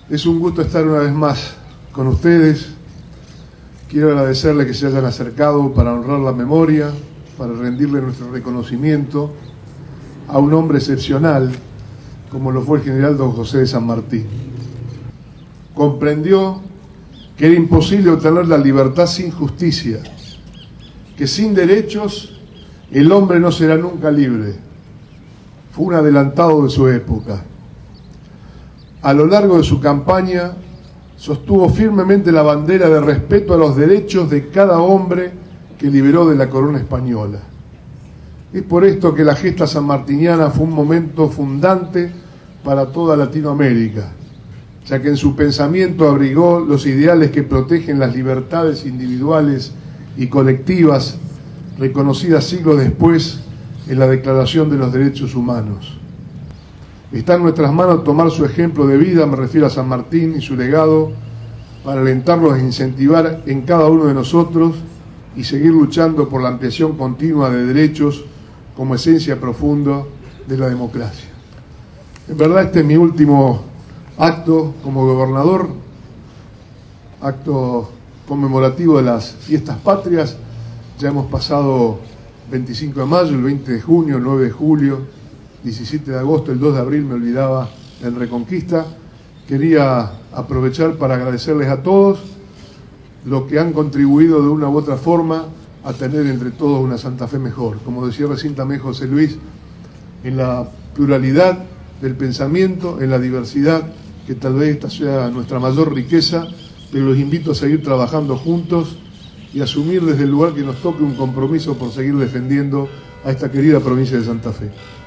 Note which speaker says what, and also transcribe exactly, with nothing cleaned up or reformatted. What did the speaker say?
Speaker 1: Es un gusto estar una vez más con ustedes. Quiero agradecerles que se hayan acercado para honrar la memoria, para rendirle nuestro reconocimiento a un hombre excepcional, como lo fue el general don José de San Martín. Comprendió que era imposible obtener la libertad sin justicia, que sin derechos el hombre no será nunca libre. Fue un adelantado de su época. A lo largo de su campaña sostuvo firmemente la bandera de respeto a los derechos de cada hombre que liberó de la corona española. Es por esto que la gesta sanmartiniana fue un momento fundante para toda Latinoamérica, ya que en su pensamiento abrigó los ideales que protegen las libertades individuales y colectivas reconocidas siglos después en la Declaración de los Derechos Humanos. Está en nuestras manos tomar su ejemplo de vida, me refiero a San Martín y su legado, para alentarlos e incentivar en cada uno de nosotros y seguir luchando por la ampliación continua de derechos como esencia profunda de la democracia. En verdad, este es mi último acto como gobernador, acto conmemorativo de las fiestas patrias. Ya hemos pasado veinticinco de mayo, el veinte de junio, el nueve de julio, diecisiete de agosto, el dos de abril me olvidaba el Reconquista. Quería aprovechar para agradecerles a todos lo que han contribuido de una u otra forma a tener entre todos una Santa Fe mejor. Como decía recién también José Luis, en la pluralidad del pensamiento, en la diversidad, que tal vez esta sea nuestra mayor riqueza, pero los invito a seguir trabajando juntos y asumir desde el lugar que nos toque un compromiso por seguir defendiendo a esta querida provincia de Santa Fe.